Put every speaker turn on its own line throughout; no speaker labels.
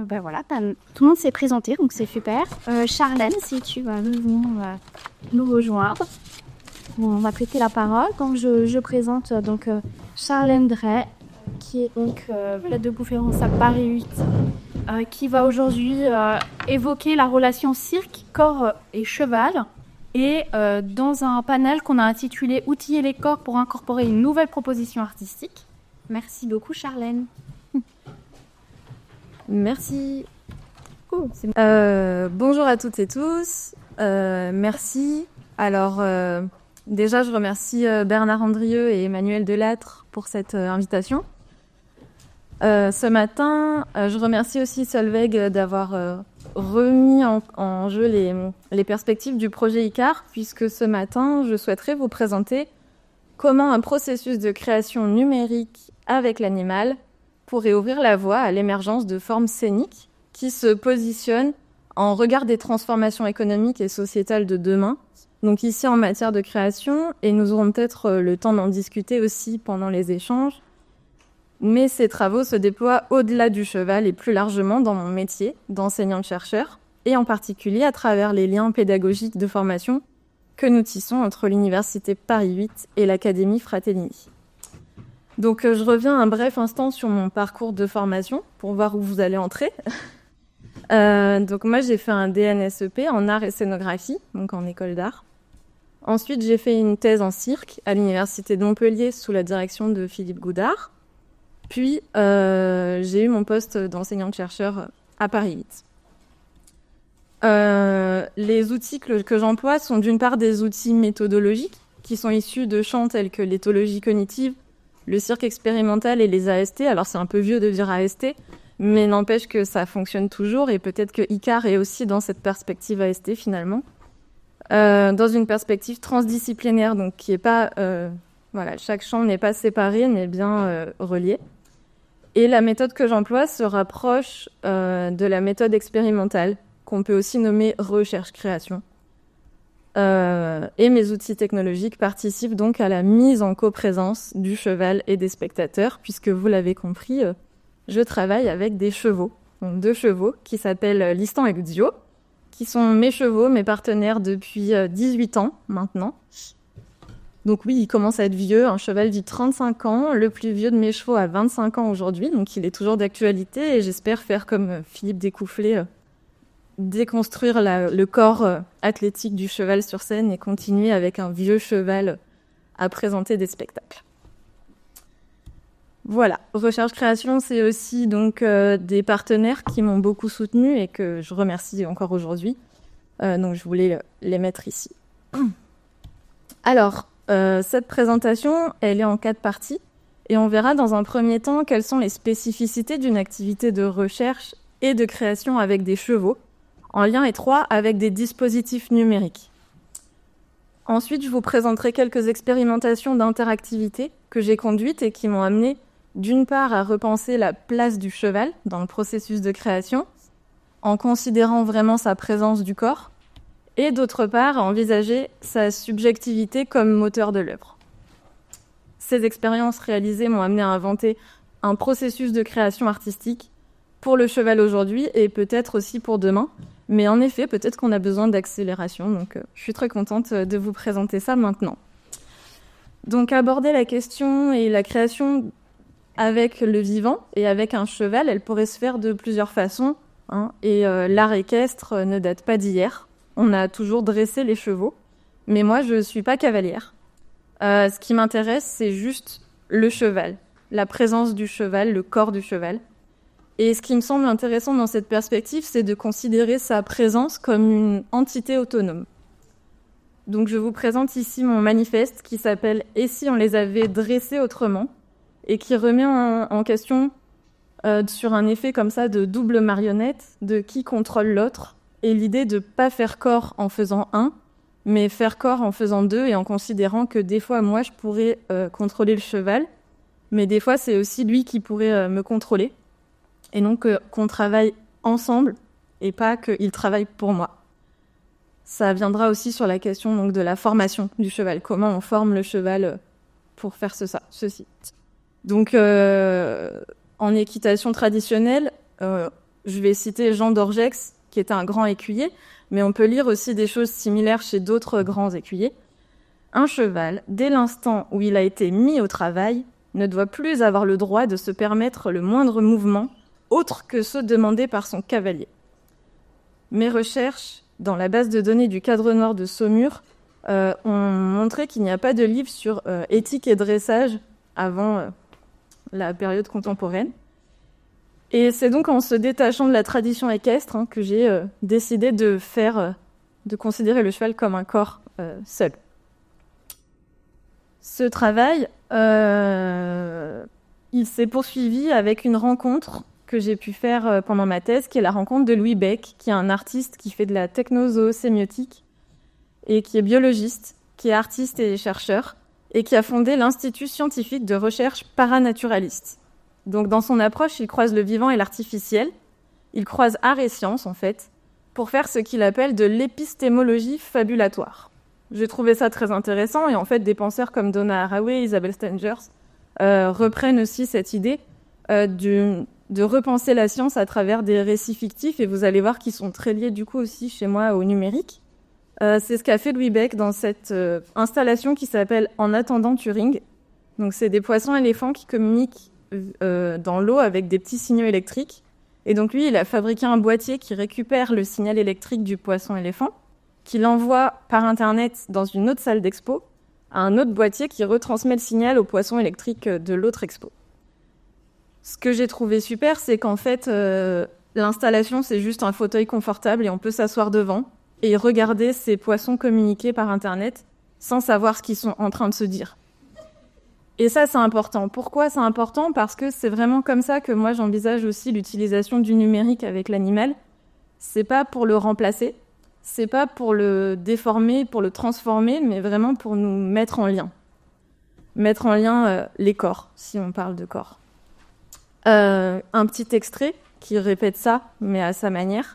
voilà, tout le monde s'est présenté, donc c'est super. Charlène, si tu vas nous rejoindre. Bon, on va prêter la parole. Donc je présente Charlène Drey, qui est donc maître de conférence à Paris 8, qui va aujourd'hui évoquer la relation cirque, corps et cheval, et dans un panel qu'on a intitulé « Outiller les corps pour incorporer une nouvelle proposition artistique ». Merci beaucoup, Charlène.
Merci. Bonjour à toutes et tous. Merci. Alors, déjà, je remercie Bernard Andrieux et Emmanuel Delattre pour cette invitation. Ce matin, je remercie aussi Solveig d'avoir remis en jeu les perspectives du projet ICAR, puisque ce matin, je souhaiterais vous présenter comment un processus de création numérique avec l'animal pourrait ouvrir la voie à l'émergence de formes scéniques qui se positionnent en regard des transformations économiques et sociétales de demain. Donc ici en matière de création, et nous aurons peut-être le temps d'en discuter aussi pendant les échanges, mais ces travaux se déploient au-delà du cheval et plus largement dans mon métier d'enseignante-chercheur, et en particulier à travers les liens pédagogiques de formation que nous tissons entre l'Université Paris 8 et l'Académie Fratellini. Donc je reviens un bref instant sur mon parcours de formation pour voir où vous allez entrer. Donc moi j'ai fait un DNSEP en art et scénographie, donc en école d'art. Ensuite j'ai fait une thèse en cirque à l'Université de Montpellier sous la direction de Philippe Goudard. Puis j'ai eu mon poste d'enseignante-chercheur à Paris 8. Les outils que j'emploie sont d'une part des outils méthodologiques qui sont issus de champs tels que l'éthologie cognitive, le cirque expérimental et les AST. Alors c'est un peu vieux de dire AST, mais n'empêche que ça fonctionne toujours et peut-être que ICAR est aussi dans cette perspective AST finalement. Dans une perspective transdisciplinaire, donc qui est pas... chaque champ n'est pas séparé, mais bien relié. Et la méthode que j'emploie se rapproche de la méthode expérimentale, qu'on peut aussi nommer recherche-création. Et mes outils technologiques participent donc à la mise en coprésence du cheval et des spectateurs, puisque vous l'avez compris, je travaille avec des chevaux, donc 2 chevaux qui s'appellent Listan et Ludio, qui sont mes chevaux, mes partenaires depuis 18 ans maintenant. Donc oui, il commence à être vieux, un cheval vit 35 ans, le plus vieux de mes chevaux a 25 ans aujourd'hui, donc il est toujours d'actualité et j'espère faire comme Philippe Découfflé, déconstruire le corps athlétique du cheval sur scène et continuer avec un vieux cheval à présenter des spectacles. Voilà, recherche-création, c'est aussi donc des partenaires qui m'ont beaucoup soutenue et que je remercie encore aujourd'hui. Donc je voulais les mettre ici. Alors, cette présentation, elle est en 4 parties et on verra dans un premier temps quelles sont les spécificités d'une activité de recherche et de création avec des chevaux, en lien étroit avec des dispositifs numériques. Ensuite, je vous présenterai quelques expérimentations d'interactivité que j'ai conduites et qui m'ont amené d'une part à repenser la place du cheval dans le processus de création, en considérant vraiment sa présence du corps, et d'autre part à envisager sa subjectivité comme moteur de l'œuvre. Ces expériences réalisées m'ont amené à inventer un processus de création artistique pour le cheval aujourd'hui et peut-être aussi pour demain. Mais en effet, peut-être qu'on a besoin d'accélération, donc je suis très contente de vous présenter ça maintenant. Donc aborder la question et la création avec le vivant et avec un cheval, elle pourrait se faire de plusieurs façons, et l'art équestre ne date pas d'hier. On a toujours dressé les chevaux, mais moi je ne suis pas cavalière. Ce qui m'intéresse, c'est juste le cheval, la présence du cheval, le corps du cheval. Et ce qui me semble intéressant dans cette perspective, c'est de considérer sa présence comme une entité autonome. Donc je vous présente ici mon manifeste qui s'appelle « Et si on les avait dressés autrement ?» et qui remet en question sur un effet comme ça de double marionnette, de qui contrôle l'autre, et l'idée de ne pas faire corps en faisant un, mais faire corps en faisant 2 et en considérant que des fois, moi, je pourrais contrôler le cheval, mais des fois, c'est aussi lui qui pourrait me contrôler. Et donc qu'on travaille ensemble et pas qu'il travaille pour moi. Ça viendra aussi sur la question donc, de la formation du cheval. Comment on forme le cheval pour faire ceci. Donc en équitation traditionnelle, Je vais citer Jean d'Orgex, qui était un grand écuyer, mais on peut lire aussi des choses similaires chez d'autres grands écuyers. Un cheval, dès l'instant où il a été mis au travail, ne doit plus avoir le droit de se permettre le moindre mouvement autre que ceux demandés par son cavalier. Mes recherches dans la base de données du Cadre Noir de Saumur ont montré qu'il n'y a pas de livre sur éthique et dressage avant la période contemporaine. Et c'est donc en se détachant de la tradition équestre que j'ai décidé de considérer le cheval comme un corps seul. Ce travail, il s'est poursuivi avec une rencontre que j'ai pu faire pendant ma thèse, qui est la rencontre de Louis Beck, qui est un artiste qui fait de la technozoossémiotique et qui est biologiste, qui est artiste et chercheur, et qui a fondé l'Institut scientifique de recherche paranaturaliste. Donc dans son approche, il croise le vivant et l'artificiel, il croise art et science en fait, pour faire ce qu'il appelle de l'épistémologie fabulatoire. J'ai trouvé ça très intéressant, et en fait des penseurs comme Donna Haraway, Isabelle Stengers reprennent aussi cette idée de repenser la science à travers des récits fictifs, et vous allez voir qu'ils sont très liés du coup aussi chez moi au numérique. C'est ce qu'a fait Louis Beck dans cette installation qui s'appelle En attendant Turing. Donc c'est des poissons-éléphants qui communiquent dans l'eau avec des petits signaux électriques. Et donc lui, il a fabriqué un boîtier qui récupère le signal électrique du poisson-éléphant, qui l'envoie par Internet dans une autre salle d'expo, à un autre boîtier qui retransmet le signal au poisson électrique de l'autre expo. Ce que j'ai trouvé super, c'est qu'en fait, l'installation, c'est juste un fauteuil confortable et on peut s'asseoir devant et regarder ces poissons communiquer par Internet sans savoir ce qu'ils sont en train de se dire. Et ça, c'est important. Pourquoi c'est important ? Parce que c'est vraiment comme ça que moi, j'envisage aussi l'utilisation du numérique avec l'animal. C'est pas pour le remplacer, c'est pas pour le déformer, pour le transformer, mais vraiment pour nous mettre en lien. Mettre en lien les corps, si on parle de corps. Un petit extrait qui répète ça, mais à sa manière.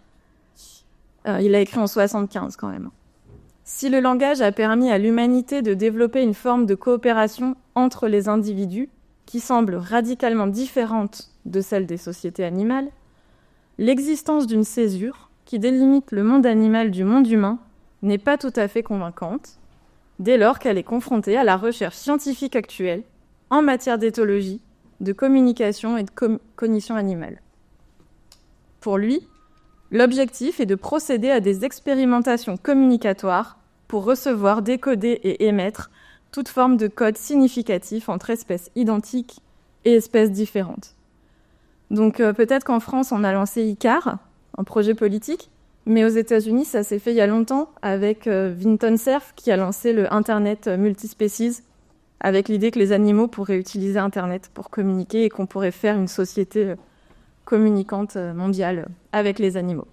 Il l'a écrit en 75 quand même. Si le langage a permis à l'humanité de développer une forme de coopération entre les individus qui semble radicalement différente de celle des sociétés animales, l'existence d'une césure qui délimite le monde animal du monde humain n'est pas tout à fait convaincante, dès lors qu'elle est confrontée à la recherche scientifique actuelle en matière d'éthologie, de communication et de cognition animale. Pour lui, l'objectif est de procéder à des expérimentations communicatoires pour recevoir, décoder et émettre toute forme de code significatif entre espèces identiques et espèces différentes. Donc peut-être qu'en France, on a lancé ICAR, un projet politique, mais aux États-Unis, ça s'est fait il y a longtemps avec Vinton Cerf qui a lancé le Internet Multispecies, avec l'idée que les animaux pourraient utiliser Internet pour communiquer et qu'on pourrait faire une société communicante mondiale avec les animaux.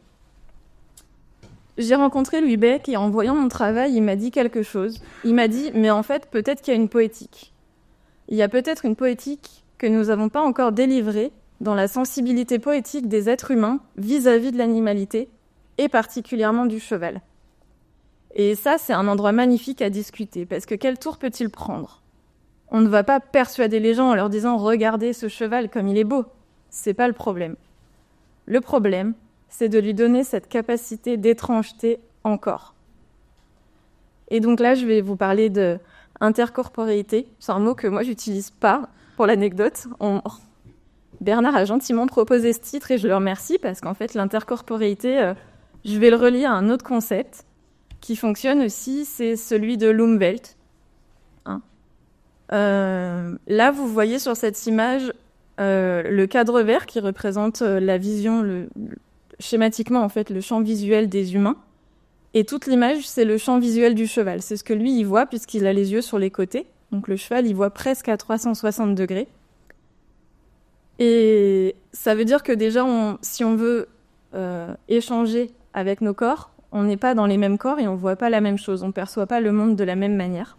J'ai rencontré Louis Beck et en voyant mon travail, il m'a dit quelque chose. Il m'a dit, mais en fait, peut-être qu'il y a une poétique. Il y a peut-être une poétique que nous n'avons pas encore délivrée dans la sensibilité poétique des êtres humains vis-à-vis de l'animalité, et particulièrement du cheval. Et ça, c'est un endroit magnifique à discuter, parce que quel tour peut-il prendre ? On ne va pas persuader les gens en leur disant « Regardez ce cheval comme il est beau ». C'est pas le problème. Le problème, c'est de lui donner cette capacité d'étrangeté encore. Et donc là, je vais vous parler de intercorporéité. C'est un mot que moi, j'utilise pas, pour l'anecdote. Bernard a gentiment proposé ce titre et je le remercie parce qu'en fait, l'intercorporéité, je vais le relier à un autre concept qui fonctionne aussi, c'est celui de l'Umwelt. Là, vous voyez sur cette image le cadre vert qui représente la vision, schématiquement en fait, le champ visuel des humains. Et toute l'image, c'est le champ visuel du cheval. C'est ce que lui, il voit puisqu'il a les yeux sur les côtés. Donc le cheval, il voit presque à 360 degrés. Et ça veut dire que déjà, si on veut échanger avec nos corps, on n'est pas dans les mêmes corps et on ne voit pas la même chose. On ne perçoit pas le monde de la même manière.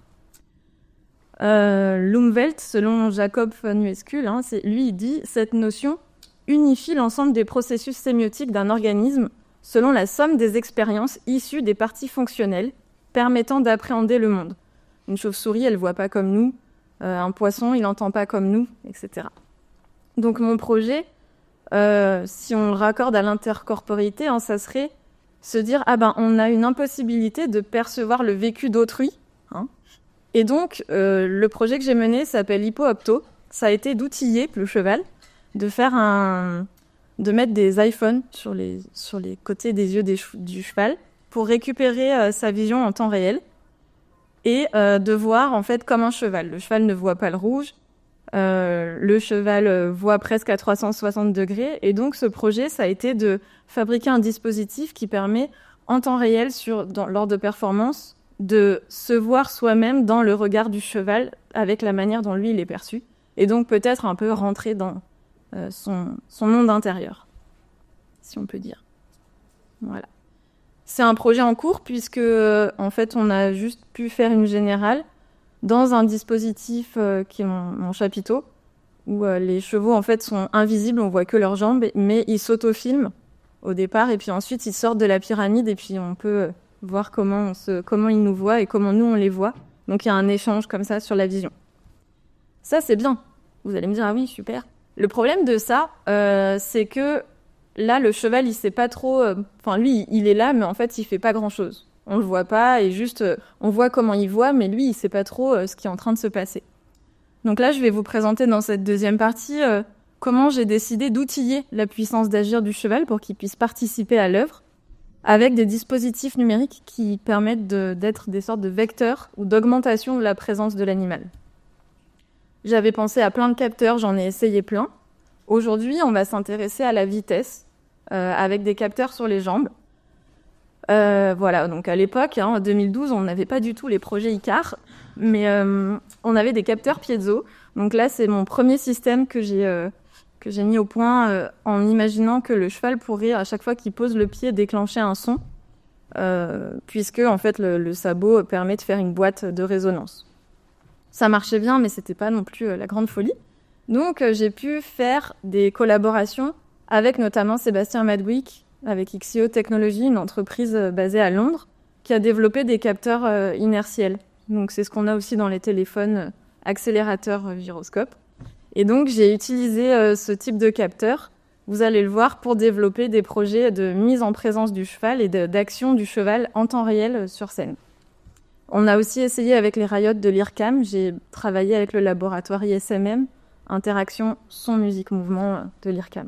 L'Umwelt, selon Jacob von Uexküll, lui, il dit « Cette notion unifie l'ensemble des processus sémiotiques d'un organisme selon la somme des expériences issues des parties fonctionnelles permettant d'appréhender le monde. Une chauve-souris, elle ne voit pas comme nous. Un poisson, il n'entend pas comme nous, etc. » Donc mon projet, si on le raccorde à l'intercorporéité, hein, ça serait se dire on a une impossibilité de percevoir le vécu d'autrui. Hein. Et donc, le projet que j'ai mené s'appelle HippoOpto. Ça a été d'outiller le cheval, de mettre des iPhones sur les côtés des yeux du cheval pour récupérer sa vision en temps réel et de voir en fait comme un cheval. Le cheval ne voit pas le rouge, le cheval voit presque à 360 degrés. Et donc, ce projet, ça a été de fabriquer un dispositif qui permet en temps réel, lors de performances, de se voir soi-même dans le regard du cheval avec la manière dont lui, il est perçu. Et donc, peut-être un peu rentrer dans son monde intérieur, si on peut dire. Voilà. C'est un projet en cours puisque, en fait, on a juste pu faire une générale dans un dispositif qui est mon chapiteau, où les chevaux, en fait, sont invisibles, on voit que leurs jambes, mais ils s'autofilment au départ, et puis ensuite, ils sortent de la pyramide, et puis on peut voir comment ils nous voient et comment nous, on les voit. Donc, il y a un échange comme ça sur la vision. Ça, c'est bien. Vous allez me dire, ah oui, super. Le problème de ça, c'est que là, le cheval, il sait pas trop... lui, il est là, mais en fait, il fait pas grand-chose. On le voit pas, et juste, on voit comment il voit, mais lui, il sait pas trop ce qui est en train de se passer. Donc là, je vais vous présenter dans cette deuxième partie comment j'ai décidé d'outiller la puissance d'agir du cheval pour qu'il puisse participer à l'œuvre, avec des dispositifs numériques qui permettent d'être des sortes de vecteurs ou d'augmentation de la présence de l'animal. J'avais pensé à plein de capteurs, j'en ai essayé plein. Aujourd'hui, on va s'intéresser à la vitesse, avec des capteurs sur les jambes. Voilà, donc à l'époque, en 2012, on n'avait pas du tout les projets ICAR, mais on avait des capteurs piezo. Donc là, c'est mon premier système que j'ai mis au point en imaginant que le cheval pourrait, à chaque fois qu'il pose le pied, déclencher un son, puisque en fait le sabot permet de faire une boîte de résonance. Ça marchait bien, mais c'était pas non plus la grande folie. Donc j'ai pu faire des collaborations avec notamment Sébastien Madwick, avec XIO Technologies, une entreprise basée à Londres, qui a développé des capteurs inertiels. Donc c'est ce qu'on a aussi dans les téléphones accélérateurs gyroscope. Et donc j'ai utilisé ce type de capteur, vous allez le voir, pour développer des projets de mise en présence du cheval et d'action du cheval en temps réel sur scène. On a aussi essayé avec les rayottes de l'IRCAM, j'ai travaillé avec le laboratoire ISMM, interaction son-musique-mouvement de l'IRCAM.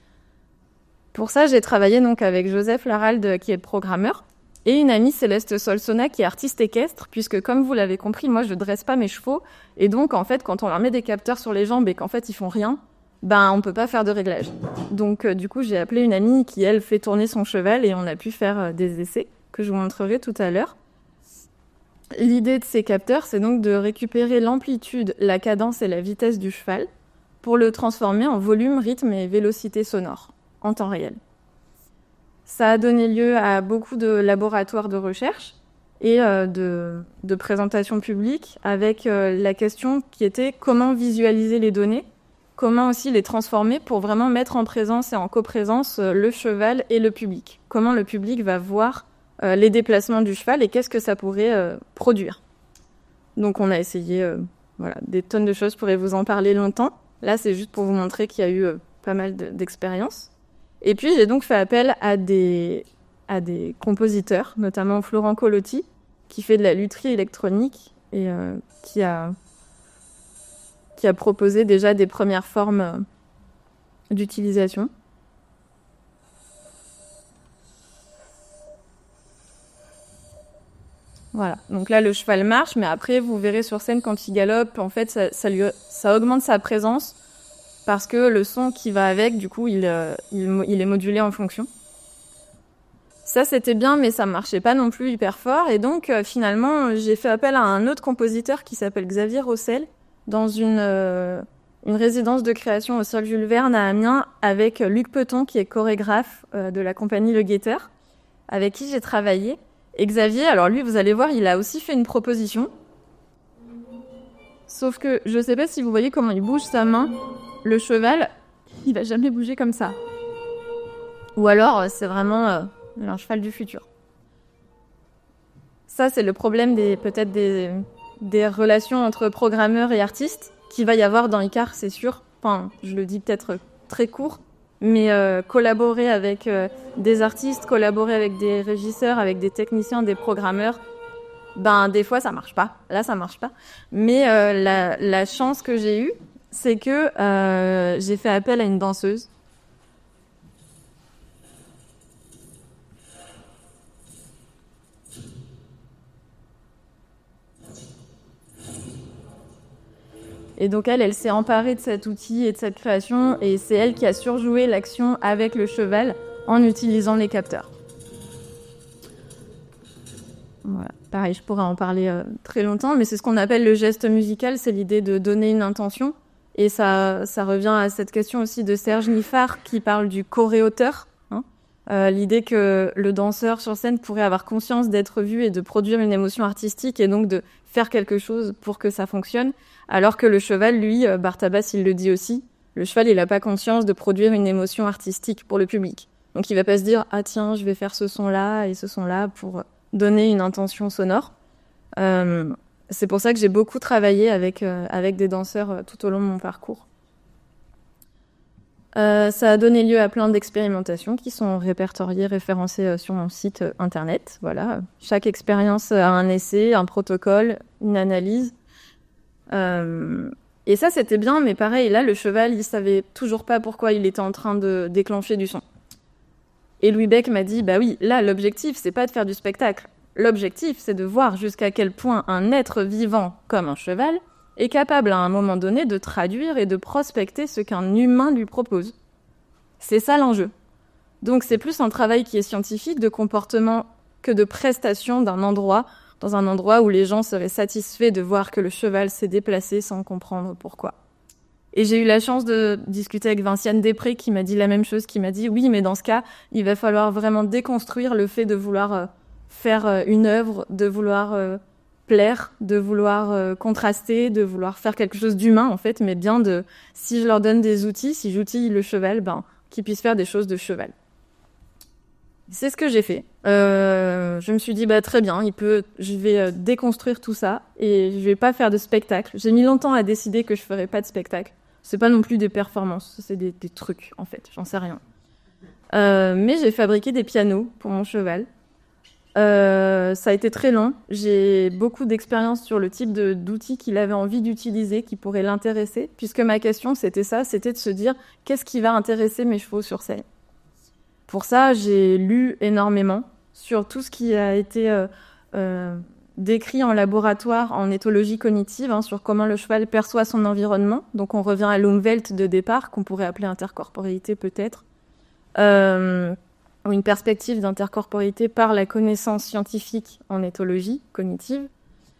Pour ça, j'ai travaillé donc avec Joseph Laralde, qui est programmeur, et une amie, Céleste Solsona, qui est artiste équestre, puisque comme vous l'avez compris, moi je dresse pas mes chevaux, et donc en fait, quand on leur met des capteurs sur les jambes et qu'en fait ils font rien, on peut pas faire de réglage. Donc du coup, j'ai appelé une amie qui, elle, fait tourner son cheval, et on a pu faire des essais que je vous montrerai tout à l'heure. L'idée de ces capteurs, c'est donc de récupérer l'amplitude, la cadence et la vitesse du cheval pour le transformer en volume, rythme et vélocité sonore en temps réel. Ça a donné lieu à beaucoup de laboratoires de recherche et de présentations publiques avec la question qui était comment visualiser les données, comment aussi les transformer pour vraiment mettre en présence et en coprésence le cheval et le public. Comment le public va voir les déplacements du cheval et qu'est-ce que ça pourrait produire. Donc on a essayé des tonnes de choses, je pourrais vous en parler longtemps. Là, c'est juste pour vous montrer qu'il y a eu pas mal d'expériences. Et puis j'ai donc fait appel à des compositeurs, notamment Florent Colotti, qui fait de la lutherie électronique et qui a proposé déjà des premières formes d'utilisation. Voilà, donc là le cheval marche, mais après vous verrez sur scène quand il galope, en fait ça augmente sa présence parce que le son qui va avec, du coup il est modulé en fonction. Ça c'était bien, mais ça marchait pas non plus hyper fort, et donc finalement j'ai fait appel à un autre compositeur qui s'appelle Xavier Rossel dans une résidence de création au Cirque Jules Verne à Amiens avec Luc Peton qui est chorégraphe de la compagnie Le Guetteur, avec qui j'ai travaillé. Et Xavier, alors lui, vous allez voir, il a aussi fait une proposition. Sauf que je sais pas si vous voyez comment il bouge sa main. Le cheval, il va jamais bouger comme ça. Ou alors, c'est vraiment un cheval du futur. Ça, c'est le problème peut-être des relations entre programmeurs et artistes qu'il va y avoir dans ICAR, c'est sûr. Enfin, je le dis peut-être très court. Mais collaborer avec des artistes, collaborer avec des régisseurs, avec des techniciens, des programmeurs, des fois ça marche pas. Là, ça marche pas. Mais la chance que j'ai eue, c'est que j'ai fait appel à une danseuse. Et donc elle s'est emparée de cet outil et de cette création, et c'est elle qui a surjoué l'action avec le cheval en utilisant les capteurs. Voilà. Pareil, je pourrais en parler très longtemps, mais c'est ce qu'on appelle le geste musical, c'est l'idée de donner une intention. Et ça revient à cette question aussi de Serge Nifar qui parle du choréauteur. L'idée que le danseur sur scène pourrait avoir conscience d'être vu et de produire une émotion artistique et donc de faire quelque chose pour que ça fonctionne. Alors que le cheval, lui, Bartabas, il le dit aussi, le cheval, il n'a pas conscience de produire une émotion artistique pour le public. Donc il va pas se dire « Ah tiens, je vais faire ce son-là et ce son-là pour donner une intention sonore ». C'est pour ça que j'ai beaucoup travaillé avec des danseurs tout au long de mon parcours. Ça a donné lieu à plein d'expérimentations qui sont répertoriées, référencées sur mon site internet. Voilà. Chaque expérience a un essai, un protocole, une analyse. Et ça, c'était bien, mais pareil, là, le cheval, il savait toujours pas pourquoi il était en train de déclencher du son. Et Louis Beck m'a dit, bah oui, là, l'objectif, c'est pas de faire du spectacle. L'objectif, c'est de voir jusqu'à quel point un être vivant, comme un cheval, est capable à un moment donné de traduire et de prospecter ce qu'un humain lui propose. C'est ça l'enjeu. Donc c'est plus un travail qui est scientifique de comportement que de prestation d'un endroit, dans un endroit où les gens seraient satisfaits de voir que le cheval s'est déplacé sans comprendre pourquoi. Et j'ai eu la chance de discuter avec Vinciane Després qui m'a dit la même chose, qui m'a dit oui, mais dans ce cas, il va falloir vraiment déconstruire le fait de vouloir faire une œuvre, de vouloir plaire, de vouloir contraster, de vouloir faire quelque chose d'humain en fait, mais bien de, si je leur donne des outils, si j'outille le cheval, qu'ils puissent faire des choses de cheval. C'est ce que j'ai fait. Je me suis dit très bien, je vais déconstruire tout ça et je vais pas faire de spectacle. J'ai mis longtemps à décider que je ferais pas de spectacle. C'est pas non plus des performances, c'est des trucs en fait, j'en sais rien. Mais j'ai fabriqué des pianos pour mon cheval. Ça a été très long. J'ai beaucoup d'expérience sur le type d'outils qu'il avait envie d'utiliser, qui pourrait l'intéresser, puisque ma question, c'était de se dire qu'est-ce qui va intéresser mes chevaux sur scène. Pour ça, j'ai lu énormément sur tout ce qui a été décrit en laboratoire en éthologie cognitive, sur comment le cheval perçoit son environnement. Donc on revient à l'Umwelt de départ, qu'on pourrait appeler intercorporéité peut-être. Une perspective d'intercorporéité par la connaissance scientifique en éthologie cognitive.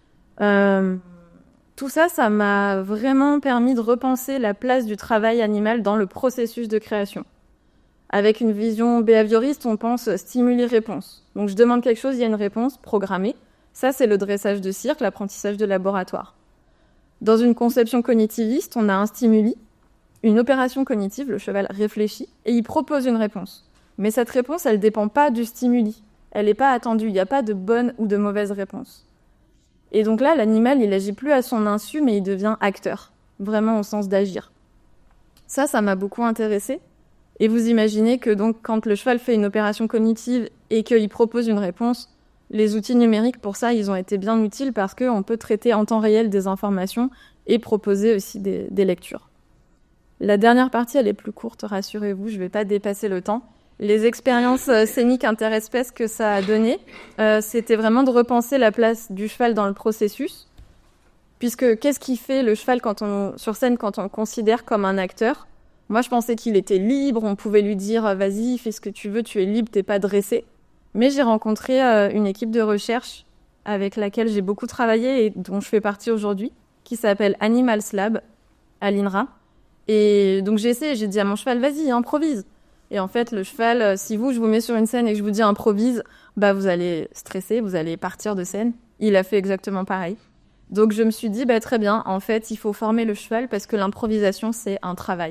Tout ça, ça m'a vraiment permis de repenser la place du travail animal dans le processus de création. Avec une vision behavioriste, on pense stimuli-réponse. Donc je demande quelque chose, il y a une réponse programmée. Ça, c'est le dressage de cirque, l'apprentissage de laboratoire. Dans une conception cognitiviste, on a un stimuli, une opération cognitive, le cheval réfléchit, et il propose une réponse. Mais cette réponse, elle ne dépend pas du stimuli. Elle n'est pas attendue. Il n'y a pas de bonne ou de mauvaise réponse. Et donc là, l'animal, il n'agit plus à son insu, mais il devient acteur. Vraiment au sens d'agir. Ça m'a beaucoup intéressée. Et vous imaginez que donc, quand le cheval fait une opération cognitive et qu'il propose une réponse, les outils numériques, pour ça, ils ont été bien utiles parce qu'on peut traiter en temps réel des informations et proposer aussi des lectures. La dernière partie, elle est plus courte, rassurez-vous, je ne vais pas dépasser le temps. Les expériences scéniques interespèces que ça a donné, c'était vraiment de repenser la place du cheval dans le processus. Puisque qu'est-ce qui fait le cheval sur scène quand on le considère comme un acteur ? Moi, je pensais qu'il était libre, on pouvait lui dire « Vas-y, fais ce que tu veux, tu es libre, t'es pas dressé ». Mais j'ai rencontré une équipe de recherche avec laquelle j'ai beaucoup travaillé et dont je fais partie aujourd'hui, qui s'appelle Animals Lab, à l'INRA. Et donc j'ai dit à mon cheval « Vas-y, improvise ». Et en fait, le cheval, si je vous mets sur une scène et que je vous dis improvise, vous allez stresser, vous allez partir de scène. Il a fait exactement pareil. Donc je me suis dit, très bien, en fait, il faut former le cheval parce que l'improvisation, c'est un travail.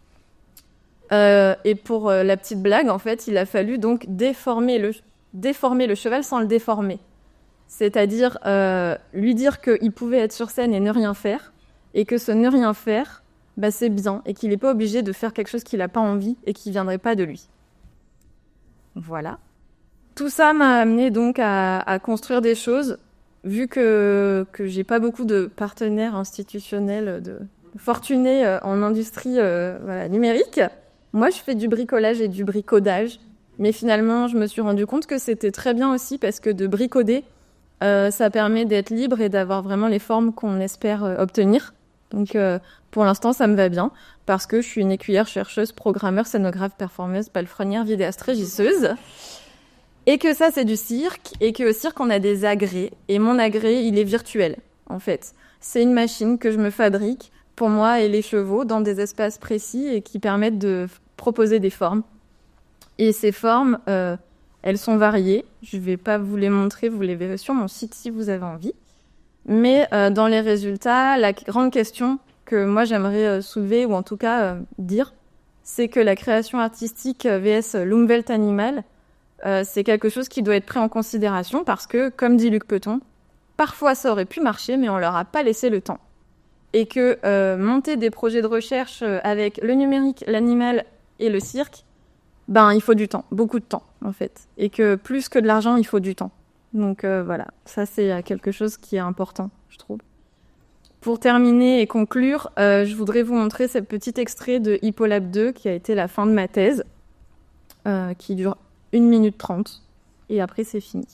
Et pour la petite blague, en fait, il a fallu donc déformer le cheval sans le déformer. C'est-à-dire lui dire qu'il pouvait être sur scène et ne rien faire, et que ce ne rien faire c'est bien et qu'il n'est pas obligé de faire quelque chose qu'il n'a pas envie et qui ne viendrait pas de lui. Voilà. Tout ça m'a amené donc à construire des choses, vu que j'ai pas beaucoup de partenaires institutionnels fortunés en industrie numérique. Moi, je fais du bricolage et du bricodage. Mais finalement, je me suis rendu compte que c'était très bien aussi parce que de bricoder, ça permet d'être libre et d'avoir vraiment les formes qu'on espère obtenir. Donc, pour l'instant, ça me va bien parce que je suis une écuyère, chercheuse, programmeur, scénographe, performeuse, palefrenière, vidéaste, régisseuse. Et que ça, c'est du cirque. Et qu'au cirque, on a des agrès. Et mon agrès, il est virtuel, en fait. C'est une machine que je me fabrique pour moi et les chevaux dans des espaces précis et qui permettent de proposer des formes. Et ces formes, elles sont variées. Je ne vais pas vous les montrer, vous les verrez sur mon site si vous avez envie. Mais dans les résultats, la grande question que moi j'aimerais soulever, ou en tout cas dire, c'est que la création artistique vs l'Umwelt animale, c'est quelque chose qui doit être pris en considération parce que, comme dit Luc Peton, parfois ça aurait pu marcher, mais on leur a pas laissé le temps. Et que monter des projets de recherche avec le numérique, l'animal et le cirque, il faut du temps, beaucoup de temps en fait. Et que plus que de l'argent, il faut du temps. Donc voilà, ça c'est quelque chose qui est important, je trouve. Pour terminer et conclure, je voudrais vous montrer ce petit extrait de Hippolab 2 qui a été la fin de ma thèse, qui dure 1 minute 30. Et après, c'est fini.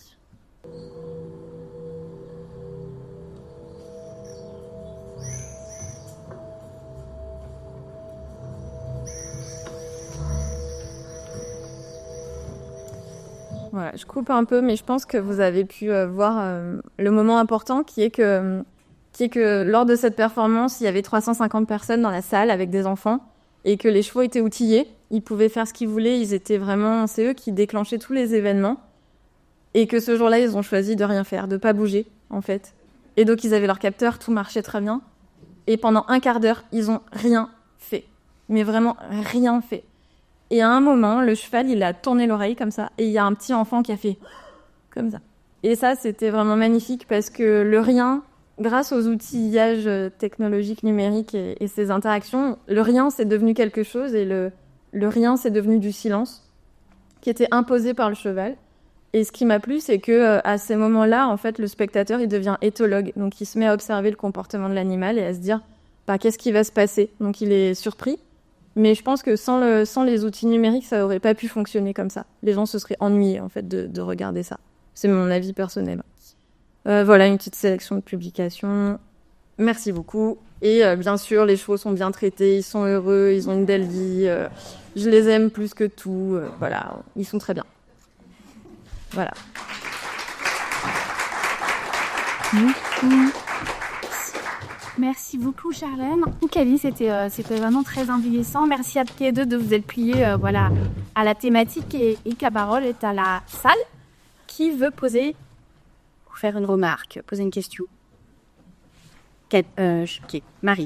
Voilà, je coupe un peu, mais je pense que vous avez pu voir le moment important qui est que lors de cette performance, il y avait 350 personnes dans la salle avec des enfants et que les chevaux étaient outillés. Ils pouvaient faire ce qu'ils voulaient. C'est eux qui déclenchaient tous les événements. Et que ce jour-là, ils ont choisi de rien faire, de pas bouger, en fait. Et donc, ils avaient leur capteur, tout marchait très bien. Et pendant 1 quart d'heure, ils ont rien fait. Mais vraiment rien fait. Et à un moment, le cheval, il a tourné l'oreille comme ça. Et il y a un petit enfant qui a fait comme ça. Et ça, c'était vraiment magnifique parce que le rien, grâce aux outillages technologiques numériques et ces interactions, le rien, c'est devenu quelque chose. Et le rien, c'est devenu du silence qui était imposé par le cheval. Et ce qui m'a plu, c'est que à ces moments-là, en fait, le spectateur, il devient éthologue. Donc, il se met à observer le comportement de l'animal et à se dire, qu'est-ce qui va se passer? Donc, il est surpris. Mais je pense que sans les outils numériques, ça aurait pas pu fonctionner comme ça. Les gens se seraient ennuyés, en fait, de regarder ça. C'est mon avis personnel. Voilà, une petite sélection de publications. Merci beaucoup. Et bien sûr, les chevaux sont bien traités, ils sont heureux, ils ont une belle vie. Je les aime plus que tout. Voilà, ils sont très bien. Voilà.
Merci beaucoup, Charlène. Camille, c'était vraiment très enrichissant. Merci à toutes les deux de vous être pliés à la thématique et la parole est à la salle. Qui veut faire une remarque, poser une question? Marie.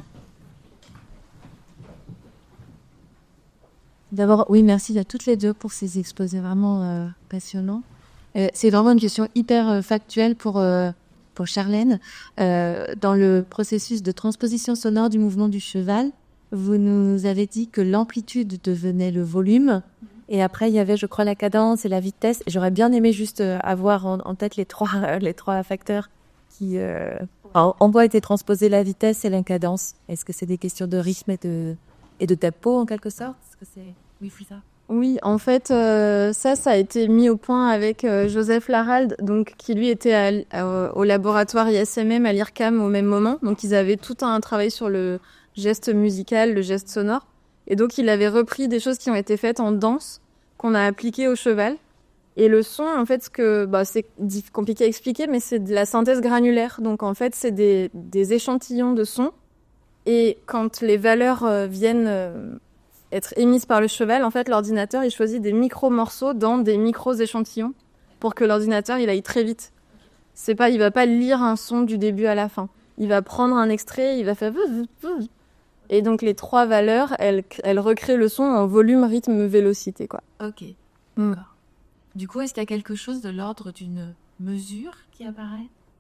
D'abord, oui, merci à toutes les deux pour ces exposés vraiment passionnants. C'est vraiment une question hyper factuelle pour Charlène. Dans le processus de transposition sonore du mouvement du cheval, vous nous avez dit que l'amplitude devenait le volume. Et après, il y avait, je crois, la cadence et la vitesse. J'aurais bien aimé juste avoir en tête les trois facteurs qui, en quoi était transposée la vitesse et la cadence. Est-ce que c'est des questions de rythme et de tempo, en quelque sorte? Est-ce que c'est... Oui, c'est ça.
Oui, en fait, ça a été mis au point avec Joseph Larald, donc qui lui était au laboratoire ISMM à l'IRCAM au même moment. Donc ils avaient tout un travail sur le geste musical, le geste sonore. Et donc il avait repris des choses qui ont été faites en danse, qu'on a appliquées au cheval. Et le son, en fait, c'est compliqué à expliquer, mais c'est de la synthèse granulaire. Donc en fait, c'est des échantillons de son. Et quand les valeurs viennent être émises par le cheval, en fait, l'ordinateur, il choisit des micro-morceaux dans des micro-échantillons pour que l'ordinateur, il aille très vite. Il va pas lire un son du début à la fin. Il va prendre un extrait, il va faire... Et donc, les 3 valeurs, elles recréent le son en volume, rythme, vélocité, quoi.
Ok, d'accord. Du coup, est-ce qu'il y a quelque chose de l'ordre d'une mesure qui apparaît?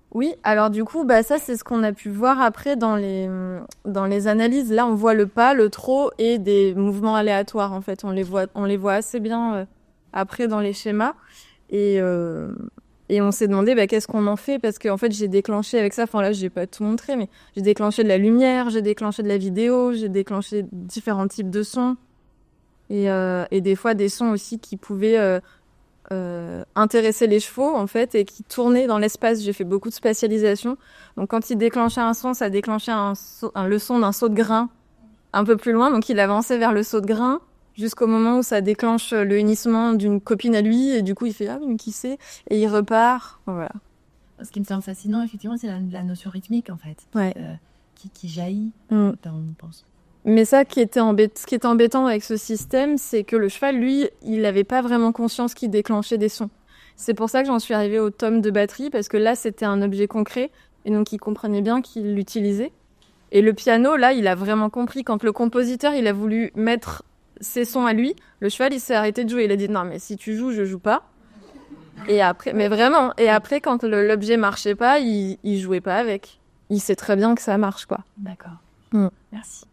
Oui, alors du coup, ça c'est ce qu'on a pu voir après dans les analyses. Là, on voit le pas, le trot et des mouvements aléatoires en fait. On les voit assez bien après dans les schémas et on s'est demandé qu'est-ce qu'on en fait parce qu'en fait j'ai déclenché avec ça. Enfin là, j'ai pas tout montré, mais j'ai déclenché de la lumière, j'ai déclenché de la vidéo, j'ai déclenché différents types de sons et des fois des sons aussi qui pouvaient intéresser les chevaux en fait et qui tournaient dans l'espace. J'ai fait beaucoup de spatialisation. Donc quand il déclenchait un son, ça déclenchait le son d'un saut de grain un peu plus loin. Donc il avançait vers le saut de grain jusqu'au moment où ça déclenche le hennissement d'une copine à lui et du coup il fait mais qui c'est et il repart. Voilà.
Ce qui me semble fascinant effectivement, c'est la notion rythmique en fait,
Ouais.
qui jaillit on pense.
Mais ça ce qui était embêtant avec ce système, c'est que le cheval, lui, il n'avait pas vraiment conscience qu'il déclenchait des sons. C'est pour ça que j'en suis arrivée au tome de batterie, parce que là, c'était un objet concret, et donc il comprenait bien qu'il l'utilisait. Et le piano, là, il a vraiment compris. Quand le compositeur, il a voulu mettre ses sons à lui, le cheval, il s'est arrêté de jouer. Il a dit, non, mais si tu joues, je joue pas. Et après, mais vraiment, et après, quand l'objet marchait pas, il jouait pas avec. Il sait très bien que ça marche, quoi.
D'accord.
Mm.
Merci.